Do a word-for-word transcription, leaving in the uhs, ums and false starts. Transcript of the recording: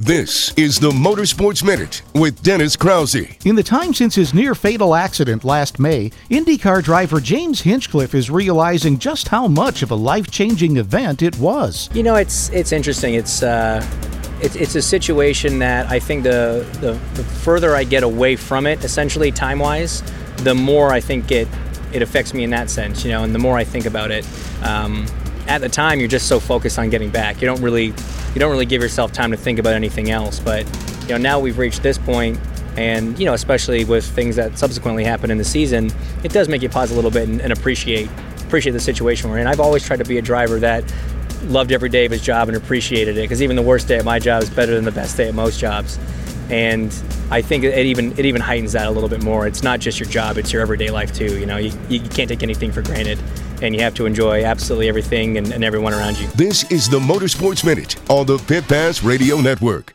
This is the Motorsports Minute with Dennis Krause. In the time since his near-fatal accident last May, IndyCar driver James Hinchcliffe is realizing just how much of a life-changing event it was. You know, it's it's interesting. It's uh, it's, it's a situation that I think the, the the further I get away from it, essentially time-wise, the more I think it it affects me in that sense. You know, and the more I think about it. Um, at the time, you're just so focused on getting back. You don't really you don't really give yourself time to think about anything else. But you know, now we've reached this point, and you know, especially with things that subsequently happen in the season, it does make you pause a little bit and, and appreciate appreciate the situation we're in. I've always tried to be a driver that loved every day of his job and appreciated it, because even the worst day at my job is better than the best day at most jobs. And I think it even it even heightens that a little bit more. It's not just your job; it's your everyday life too. You know, you, you can't take anything for granted, and you have to enjoy absolutely everything and, and everyone around you. This is the Motorsports Minute on the Pit Pass Radio Network.